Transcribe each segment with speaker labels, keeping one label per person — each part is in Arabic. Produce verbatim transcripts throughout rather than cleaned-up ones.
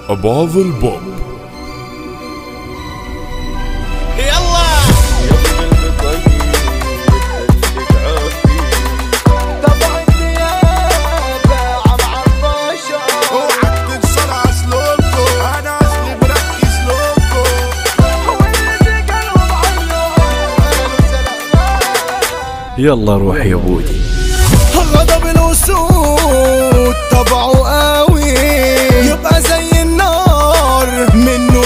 Speaker 1: أباظ البوب.
Speaker 2: يلا طبع النيابة عم عالباشا
Speaker 3: وعد انصلع سلوكو انا اصلي مركز لوكو
Speaker 2: واللي قالوا بعينه
Speaker 4: يلا روح يا بودي.
Speaker 2: غضب الأسود طبعه قوي يبقى زي النار منه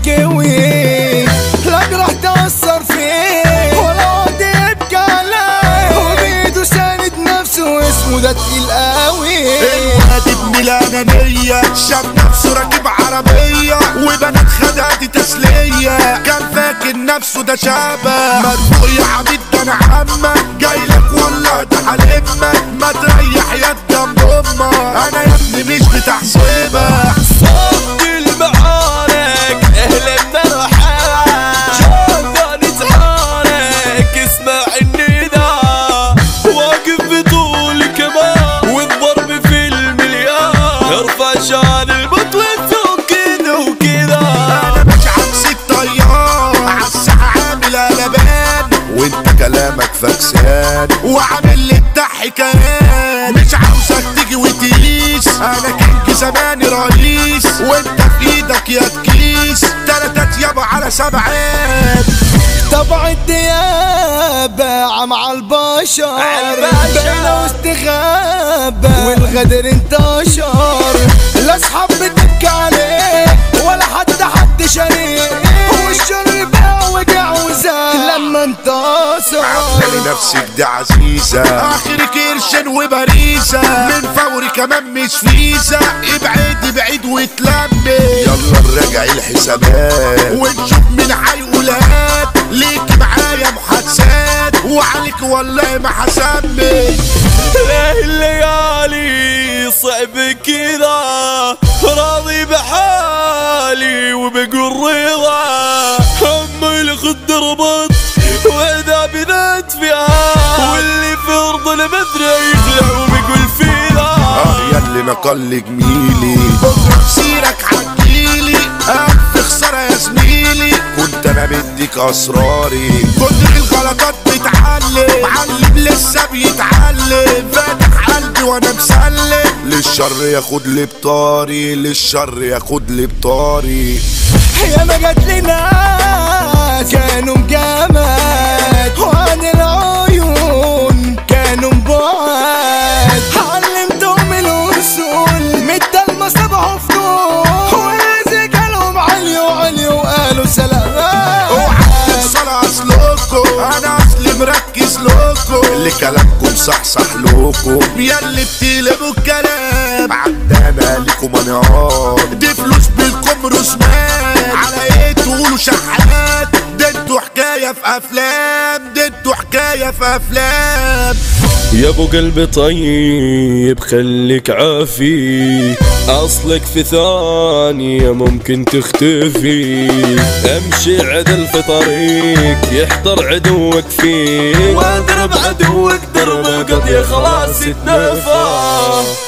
Speaker 2: تنكوي، لا جرح تأثر فيه ولا عاد يبكي عليه وبيده ساند نفسه واسمه ده تقيل قوي.
Speaker 3: الواد ابن الانانية شاف نفسه راكب عربية وبنات خداتي تسلية، كان فاكر نفسه ده شابه مدفوق يا عبيد ده انا عمك جايلك والله ده حلمك ما تريح يد جنب امك انا يا ابني مش بتاع صيبة
Speaker 2: صوت المعارك اهل النرحات شوفوا نتعارك اسمع النداء واقف بطول كمان والضرب في المليان ارفع شان البطل كده وكده.
Speaker 3: انا مش عكس الطيار عالساحة عامل قلبان وانت كلامك فكسان وعامل لي الضحكان مش عاوزك تيجي وتقيس انا كينج زماني رئيس وانت في ايدك يا تكيس تلاتات يابا على سبعات.
Speaker 2: طبع الديابة عم عالبشر بينا واستخابة والغدر انتشر لا اصحاب بتبكي عليه ولا حد حد شريك والشر بقى وجع وزاد لما انتصر.
Speaker 3: عمالي نفسك دي عزيزة اخرك قرشن وبريزة من فوري كمان مش فيزة ابعدي بعيد وتلمي يلا نراجع الحسابات ونشوف مين هيقولات ليكي معايا محادثات وعليك والله ما حسمي.
Speaker 2: ليه الليالي صعب كذا راضي بحالي وبقول رضا همي الخد ربط واذا بذات فيها واللي في ارض المدري يخلع وبقول فيها
Speaker 3: اه ياللي نقل جميلي بكره بسيرك عجيلي الف خساره يا زميلي كنت انا بديك اسراري كتر الغلطات بتعلم معلم لسه بيتعلم فاتح قلبي وانا مسلم للشر ياخد لي بطاري للشر ياخد لي بطاري.
Speaker 2: يا ما جات لنا كانوا مجامد وعن العيون كانوا مبعد علمتهم الوصول مدى المصابة فنون وإذا قالوا عليوا عليوا وقالوا سلامات.
Speaker 3: وعد صلاة سلوكو انا اصلي مركز لوكو اللي كلامكم صحصح لوكو ياللي بتقلبوا الكلام عندنا ليكم انعام دي فلوس بالكم رسمان على ايه تقولوا شحات ده انتوا حكاية في افلام ده انتوا حكاية في افلام.
Speaker 4: يا ابو قلبي طيب خليك عافي اصلك في ثانية ممكن تختفي امشي عدل في طريق يحضر عدوك فيك
Speaker 2: واضرب عدوك دربه قضية خلاص اتنفى.